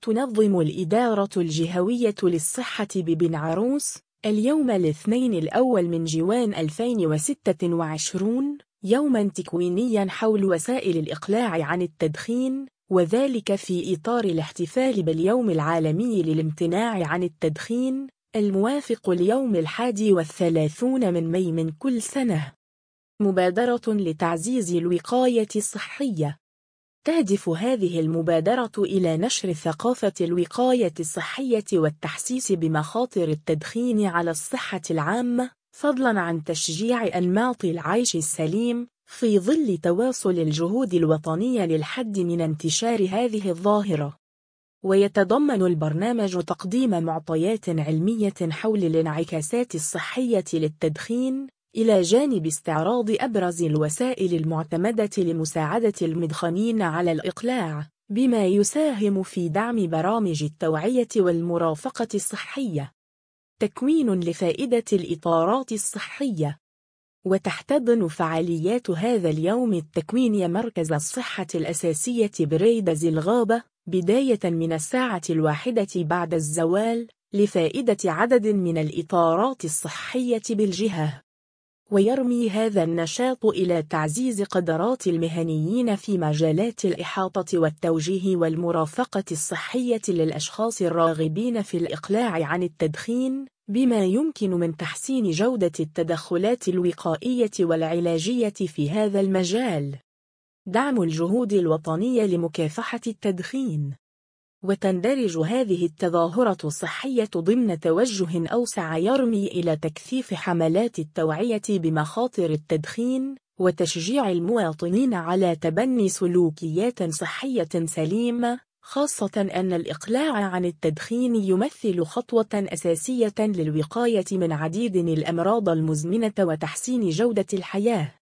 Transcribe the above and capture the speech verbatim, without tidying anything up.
تنظم الإدارة الجهوية للصحة ببن عروس اليوم الاثنين الأول من جوان ألفين وستة وعشرين يوماً تكوينياً حول وسائل الإقلاع عن التدخين، وذلك في إطار الاحتفال باليوم العالمي للامتناع عن التدخين الموافق اليوم الحادي والثلاثون من ماي من كل سنة. مبادرة لتعزيز الوقاية الصحية. تهدف هذه المبادرة إلى نشر ثقافة الوقاية الصحية والتحسيس بمخاطر التدخين على الصحة العامة، فضلاً عن تشجيع أنماط العيش السليم في ظل تواصل الجهود الوطنية للحد من انتشار هذه الظاهرة. ويتضمن البرنامج تقديم معطيات علمية حول الانعكاسات الصحية للتدخين، إلى جانب استعراض أبرز الوسائل المعتمدة لمساعدة المدخنين على الإقلاع، بما يساهم في دعم برامج التوعية والمرافقة الصحية. تكوين لفائدة الإطارات الصحية. وتحتضن فعاليات هذا اليوم التكوين مركز الصحة الأساسية بريد ذي الغابة بداية من الساعة الواحدة بعد الزوال، لفائدة عدد من الإطارات الصحية بالجهة. ويرمي هذا النشاط إلى تعزيز قدرات المهنيين في مجالات الإحاطة والتوجيه والمرافقة الصحية للأشخاص الراغبين في الإقلاع عن التدخين، بما يمكن من تحسين جودة التدخلات الوقائية والعلاجية في هذا المجال. دعم الجهود الوطنية لمكافحة التدخين. وتندرج هذه التظاهرة الصحية ضمن توجه أوسع يرمي إلى تكثيف حملات التوعية بمخاطر التدخين، وتشجيع المواطنين على تبني سلوكيات صحية سليمة، خاصة أن الإقلاع عن التدخين يمثل خطوة أساسية للوقاية من عديد الأمراض المزمنة وتحسين جودة الحياة.